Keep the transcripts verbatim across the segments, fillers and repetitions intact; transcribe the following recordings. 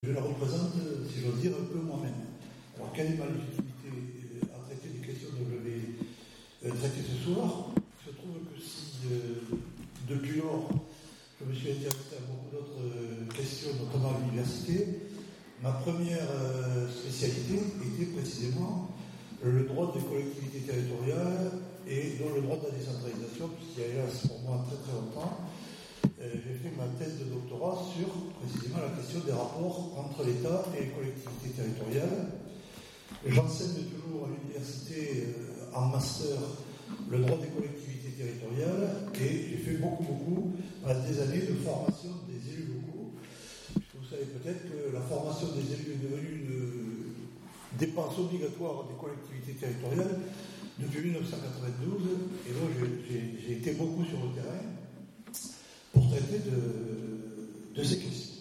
Je la représente, si j'ose dire, un peu moi-même. Alors, quelle est ma légitimité à traiter des questions dont je vais traiter ce soir? Il se trouve que si, euh, depuis lors, je me suis intéressé à beaucoup d'autres questions, notamment à l'université, ma première euh, spécialité était précisément le droit des collectivités territoriales et dont le droit de la décentralisation, puisqu'il y a hélas pour moi très très longtemps, j'ai fait ma thèse de doctorat sur précisément la question des rapports entre l'État et les collectivités territoriales. J'enseigne toujours à l'université euh, en master le droit des collectivités territoriales et j'ai fait beaucoup, beaucoup à des années de formation des élus locaux. Vous savez peut-être que la formation des élus est devenue une dépense obligatoire des collectivités territoriales depuis mille neuf cent quatre-vingt-douze et donc j'ai, j'ai, j'ai été beaucoup sur le terrain pour traiter de, de ces questions.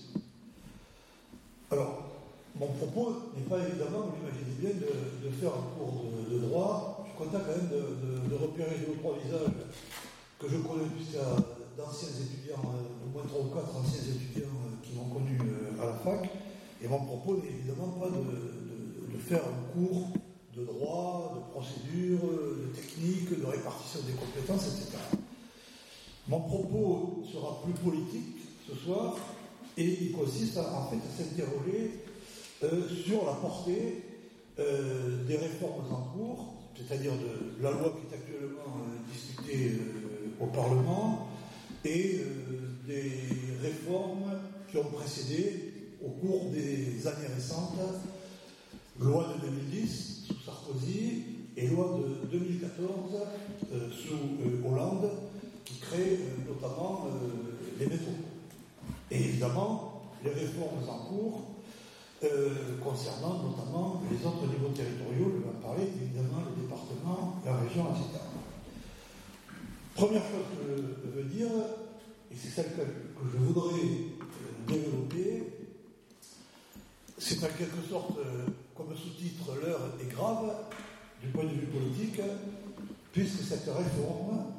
Alors, mon propos n'est pas évidemment, vous l'imaginez bien, de, de faire un cours de, de droit. Je suis content quand même de, de, de repérer deux ou trois visages que je connais jusqu'à d'anciens étudiants, au moins trois ou quatre anciens étudiants qui m'ont connu à la fac. Et mon propos n'est évidemment pas de, de, de faire un cours de droit, de procédure, de technique, de répartition des compétences, et cetera. Mon propos sera plus politique ce soir et il consiste à, en fait à s'interroger euh, sur la portée euh, des réformes en cours, c'est-à-dire de la loi qui est actuellement euh, discutée euh, au Parlement et euh, des réformes qui ont précédé au cours des années récentes, loi de deux mille dix sous Sarkozy et loi de deux mille quatorze euh, sous euh, Hollande, qui crée euh, notamment euh, les métropoles. Et évidemment, les réformes en cours euh, concernant notamment les autres niveaux territoriaux, je vais en parler, évidemment, les départements, la région, et cetera. Première chose que je veux dire, et c'est celle que, que je voudrais euh, développer, c'est en quelque sorte, euh, comme sous-titre, l'heure est grave, du point de vue politique, puisque cette réforme